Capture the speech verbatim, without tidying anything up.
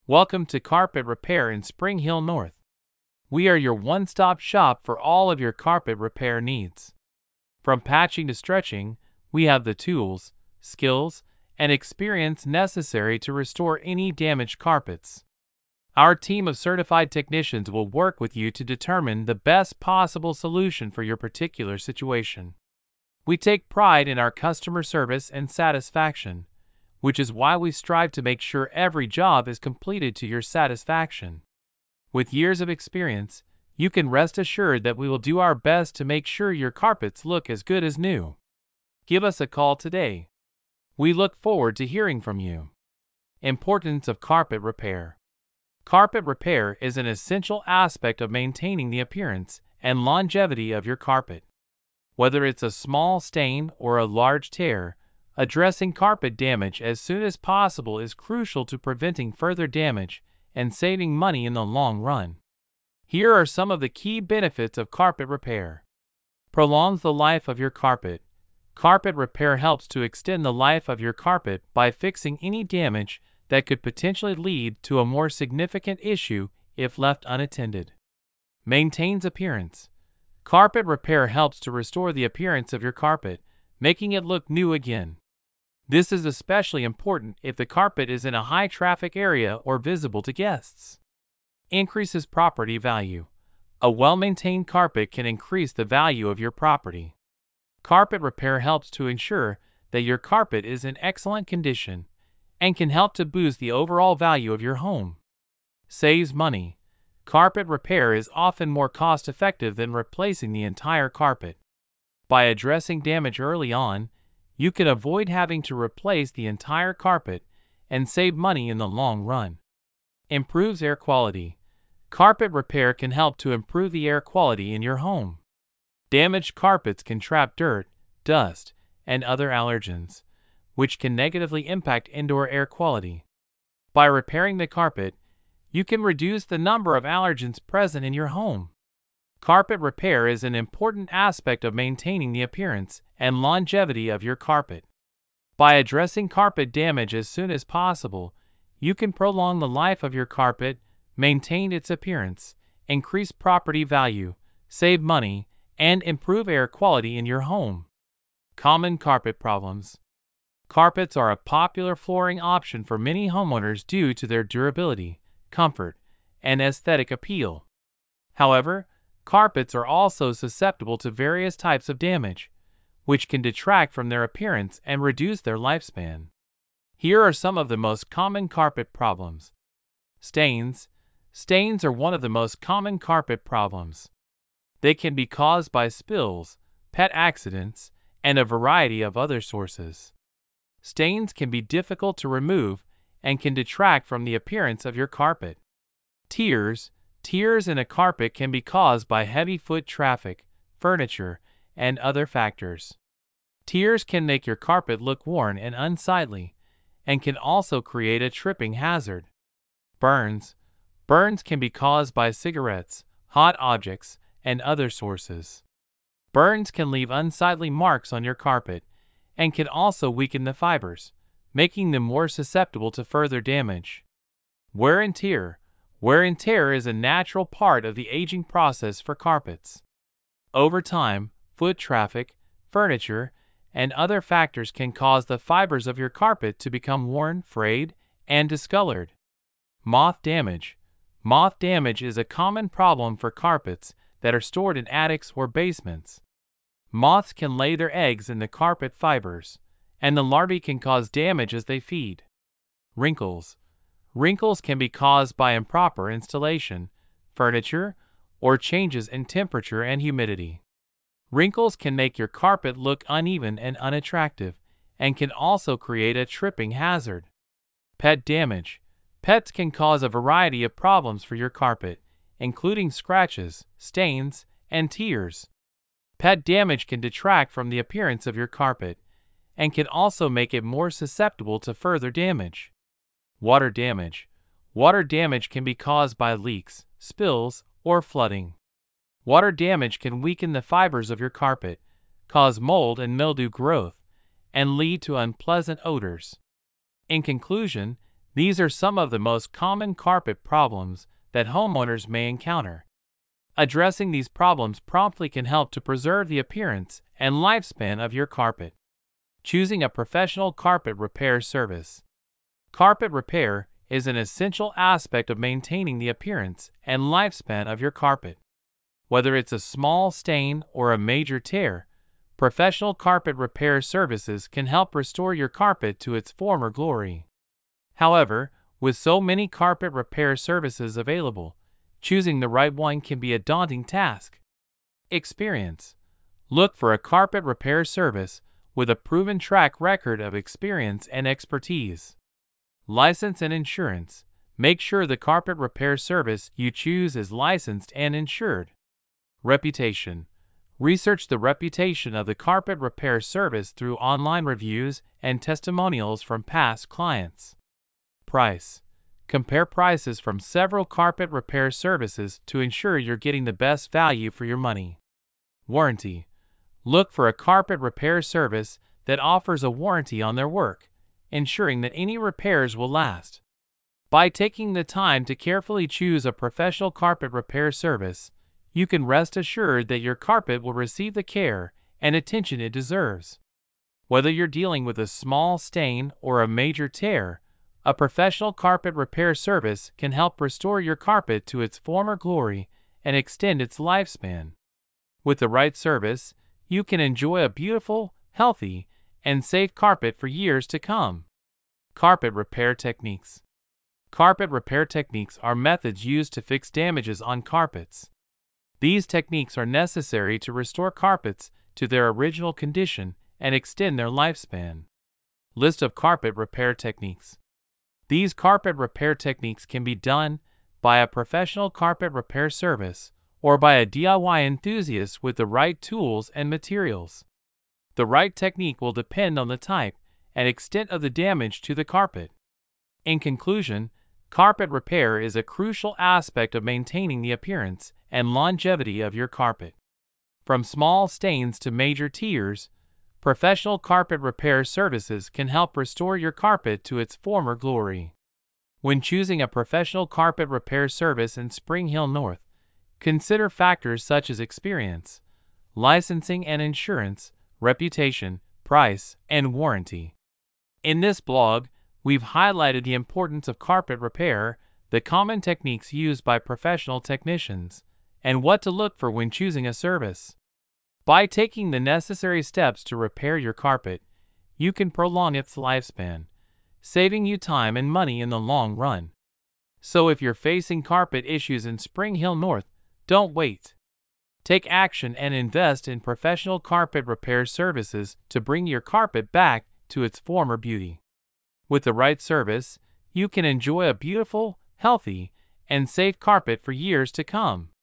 Welcome to Carpet Repair in Spring Hill North. We are your one-stop shop for all of your carpet repair needs. From patching to stretching, we have the tools, skills, and experience necessary to restore any damaged carpets. Our team of certified technicians will work with you to determine the best possible solution for your particular situation. We take pride in our customer service and satisfaction, which is why we strive to make sure every job is completed to your satisfaction. With years of experience, you can rest assured that we will do our best to make sure your carpets look as good as new. Give us a call today. We look forward to hearing from you. Importance of carpet repair. Carpet repair is an essential aspect of maintaining the appearance and longevity of your carpet. Whether it's a small stain or a large tear, addressing carpet damage as soon as possible is crucial to preventing further damage and saving money in the long run. Here are some of the key benefits of carpet repair. Prolongs the life of your carpet. Carpet repair helps to extend the life of your carpet by fixing any damage that could potentially lead to a more significant issue if left unattended. Maintains appearance. Carpet repair helps to restore the appearance of your carpet, making it look new again. This is especially important if the carpet is in a high-traffic area or visible to guests. Increases property value. A well-maintained carpet can increase the value of your property. Carpet repair helps to ensure that your carpet is in excellent condition and can help to boost the overall value of your home. Saves money. Carpet repair is often more cost-effective than replacing the entire carpet. By addressing damage early on, you can avoid having to replace the entire carpet and save money in the long run. Improves air quality. Carpet repair can help to improve the air quality in your home. Damaged carpets can trap dirt, dust, and other allergens, which can negatively impact indoor air quality. By repairing the carpet, you can reduce the number of allergens present in your home. Carpet repair is an important aspect of maintaining the appearance and longevity of your carpet. By addressing carpet damage as soon as possible, you can prolong the life of your carpet, maintain its appearance, increase property value, save money, and improve air quality in your home. Common carpet problems. Carpets are a popular flooring option for many homeowners due to their durability, comfort, and aesthetic appeal. However, carpets are also susceptible to various types of damage, which can detract from their appearance and reduce their lifespan. Here are some of the most common carpet problems. Stains. Stains are one of the most common carpet problems. They can be caused by spills, pet accidents, and a variety of other sources. Stains can be difficult to remove and can detract from the appearance of your carpet. Tears. Tears in a carpet can be caused by heavy foot traffic, furniture, and other factors. Tears can make your carpet look worn and unsightly, and can also create a tripping hazard. Burns. Burns can be caused by cigarettes, hot objects, and other sources. Burns can leave unsightly marks on your carpet, and can also weaken the fibers, making them more susceptible to further damage. Wear and tear. Wear and tear is a natural part of the aging process for carpets. Over time, foot traffic, furniture, and other factors can cause the fibers of your carpet to become worn, frayed, and discolored. Moth damage. Moth damage is a common problem for carpets that are stored in attics or basements. Moths can lay their eggs in the carpet fibers, and the larvae can cause damage as they feed. Wrinkles. Wrinkles can be caused by improper installation, furniture, or changes in temperature and humidity. Wrinkles can make your carpet look uneven and unattractive, and can also create a tripping hazard. Pet damage. Pets can cause a variety of problems for your carpet, including scratches, stains, and tears. Pet damage can detract from the appearance of your carpet, and can also make it more susceptible to further damage. Water damage. Water damage can be caused by leaks, spills, or flooding. Water damage can weaken the fibers of your carpet, cause mold and mildew growth, and lead to unpleasant odors. In conclusion, These are some of the most common carpet problems that homeowners may encounter. Addressing these problems promptly can help to preserve the appearance and lifespan of your carpet. Choosing a professional carpet repair service. Carpet repair is an essential aspect of maintaining the appearance and lifespan of your carpet. Whether it's a small stain or a major tear, professional carpet repair services can help restore your carpet to its former glory. However, with so many carpet repair services available, choosing the right one can be a daunting task. Experience. Look for a carpet repair service with a proven track record of experience and expertise. License and insurance. Make sure the carpet repair service you choose is licensed and insured. Reputation. Research the reputation of the carpet repair service through online reviews and testimonials from past clients. Price. Compare prices from several carpet repair services to ensure you're getting the best value for your money. Warranty. Look for a carpet repair service that offers a warranty on their work, ensuring that any repairs will last. By taking the time to carefully choose a professional carpet repair service, you can rest assured that your carpet will receive the care and attention it deserves. Whether you're dealing with a small stain or a major tear, a professional carpet repair service can help restore your carpet to its former glory and extend its lifespan. With the right service, you can enjoy a beautiful, healthy, and safe carpet for years to come. Carpet repair techniques. Carpet repair techniques are methods used to fix damages on carpets. These techniques are necessary to restore carpets to their original condition and extend their lifespan. List of carpet repair techniques. These carpet repair techniques can be done by a professional carpet repair service or by a D I Y enthusiast with the right tools and materials. The right technique will depend on the type and extent of the damage to the carpet. In conclusion, carpet repair is a crucial aspect of maintaining the appearance and longevity of your carpet. From small stains to major tears, professional carpet repair services can help restore your carpet to its former glory. When choosing a professional carpet repair service in Spring Hill North, consider factors such as experience, licensing and insurance, reputation, price, and warranty. In this blog, we've highlighted the importance of carpet repair, the common techniques used by professional technicians, and what to look for when choosing a service. By taking the necessary steps to repair your carpet, you can prolong its lifespan, saving you time and money in the long run. So if you're facing carpet issues in Spring Hill North, don't wait. Take action and invest in professional carpet repair services to bring your carpet back to its former beauty. With the right service, you can enjoy a beautiful, healthy, and safe carpet for years to come.